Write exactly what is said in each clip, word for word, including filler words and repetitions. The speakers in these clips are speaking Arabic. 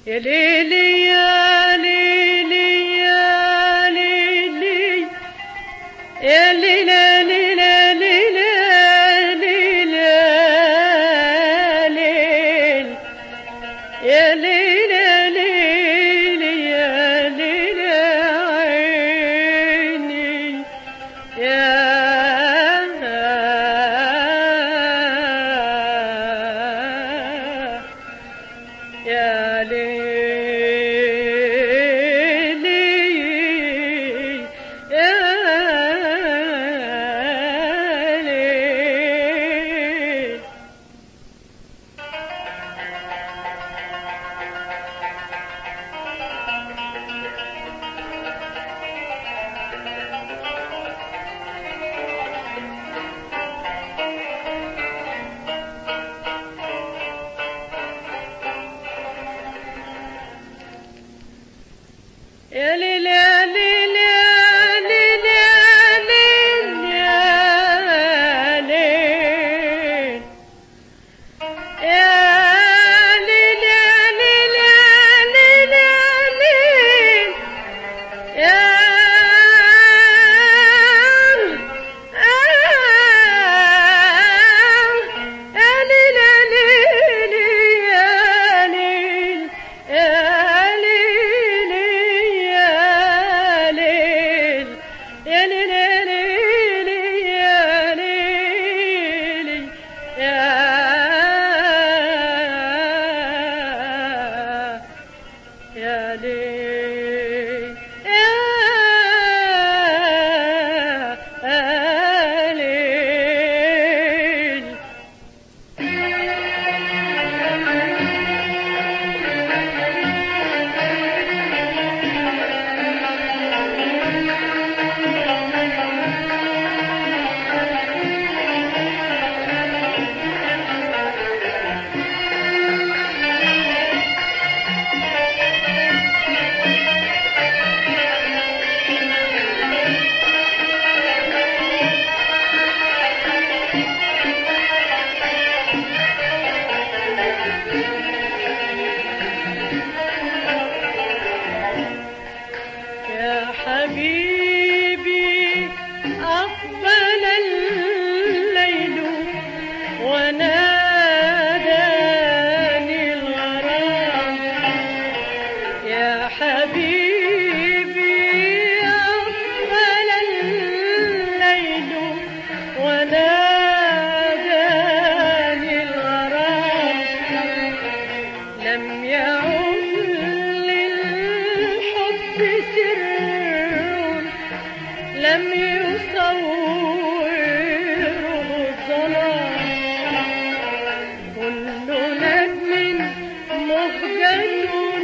يا ليلي يا ليلي يا ليلي يا ليلى ليلى ليلى ليلى ليل يا ليلى ليلي يا ليلى عيني يا يا ليلي يا ليل يا ليل يا ليل يا ليل يا ليل يا ليل يا ليل يا ليل يا يا ليل يا ليل حبيبي أقبل الليل وناداني الغرام يا حبيبي أقبل الليل وناداني الغرام لم يعد للحب سر لم يصوره الظلام كل نجم مخجل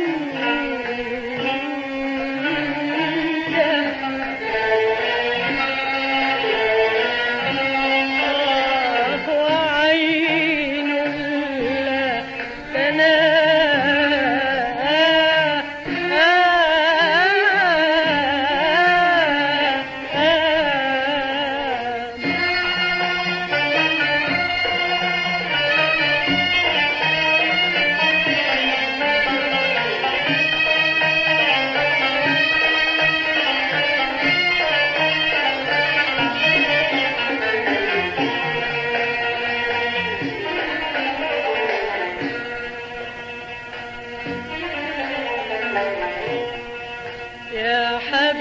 وعين لا تنام يا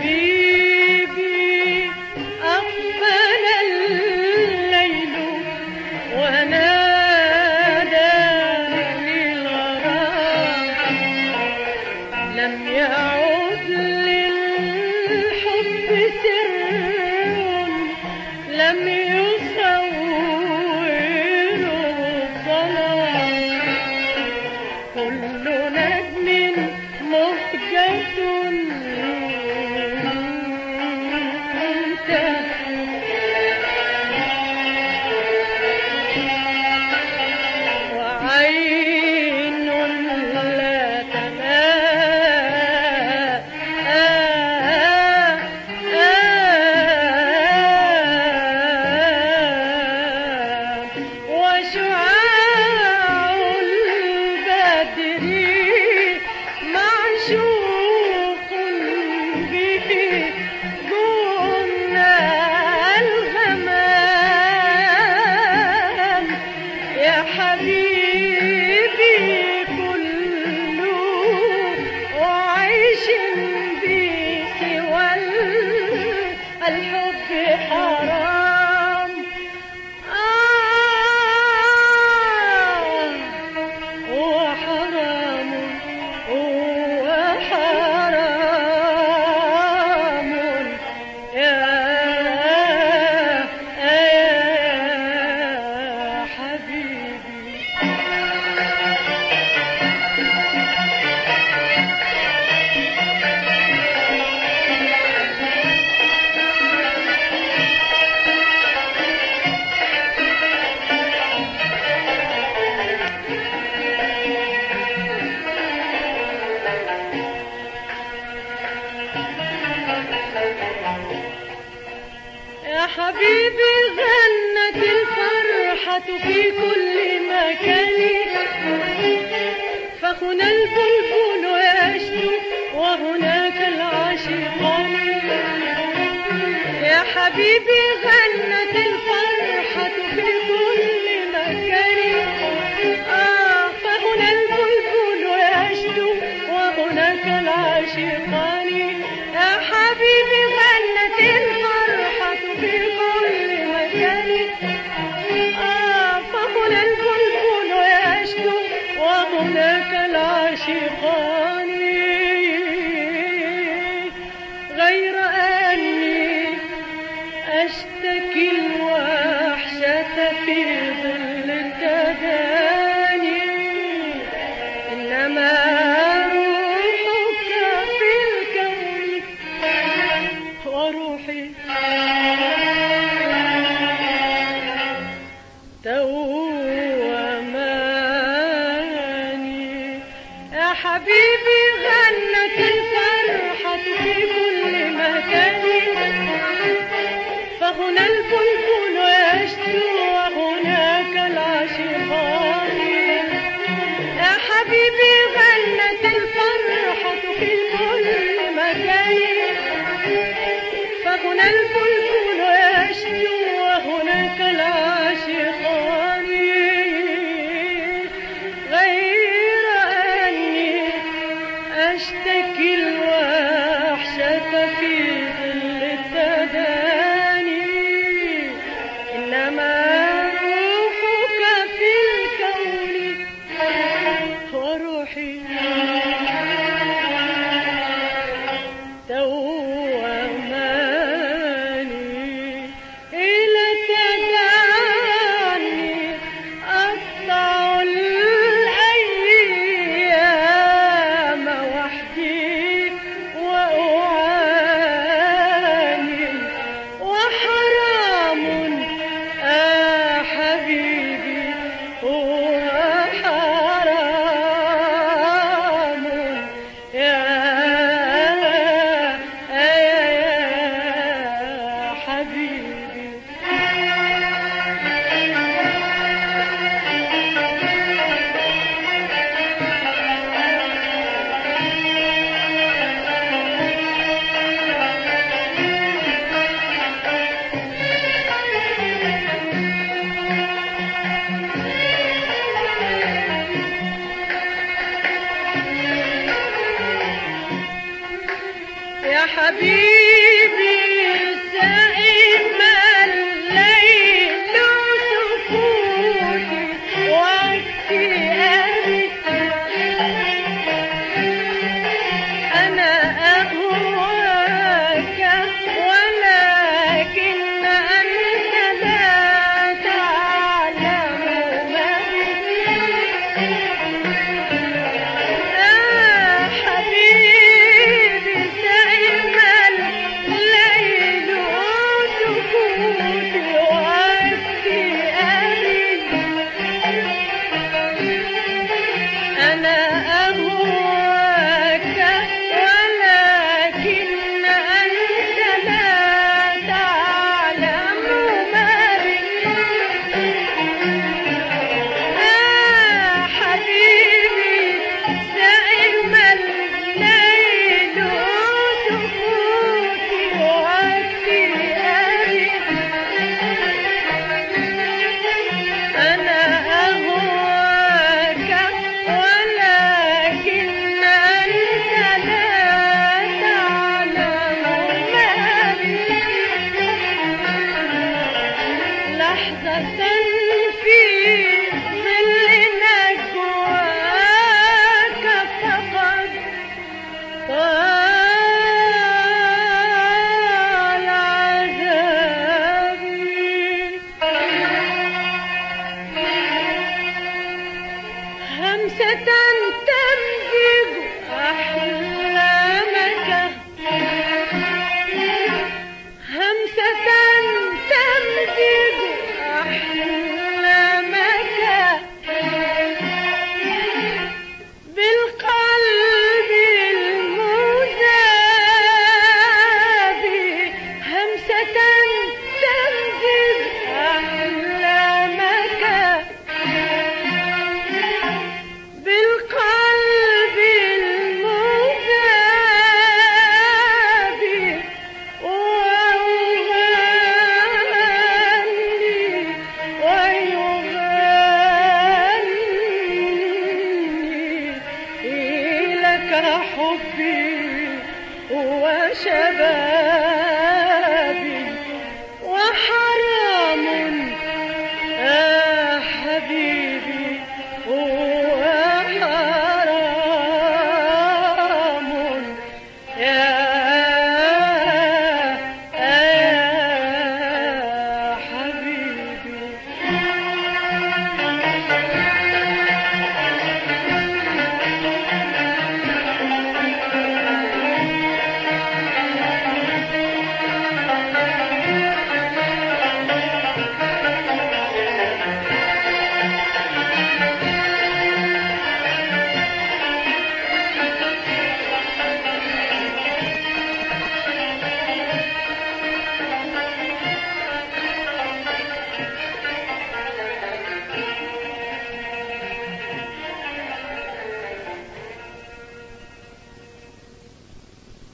حبيبي أقبل الليل وناداني الغرام لم يعد للحب سر لم يصوره الظلام كل نجم حبيبي غنت الفرحة في كل مكان، فهنا البلبل يشدو وهناك العاشقان. يا حبيبي غنت الفرحة في كل مكان، آه فهنا البلبل يشدو وهناك العاشقان. يا حبيبي غنت الفرحة في كل مكان، آه فهنا البلبل يشدو وهناك العاشقان. غير أني أشتكي الوحشة في ظل التداني، إنما روحك في الكون وروحي تواماني. يا حبيبي غنت الفرحة في كل مكان، فهنا البلبل يشدو وهناك العاشقان. يا حبيبي غنت الفرحة في كل مكان، فهنا البلبل يشدو وهناك العاشقان. غير أني أشتكي الوحشة في ظل التداني، إنما روحك في الكون وروحي تواماني. إلى تداني أقطع الأيام وحدي وأعاني، وحرام آه حبيبي هو حرام. يا يا حبيبي يا حبيبي سائم الليل سكوتي واكتئابي، أنا أهواك ولكن أنت لا تعلم ما بي. يا حبيبي سائم حبي وشبابي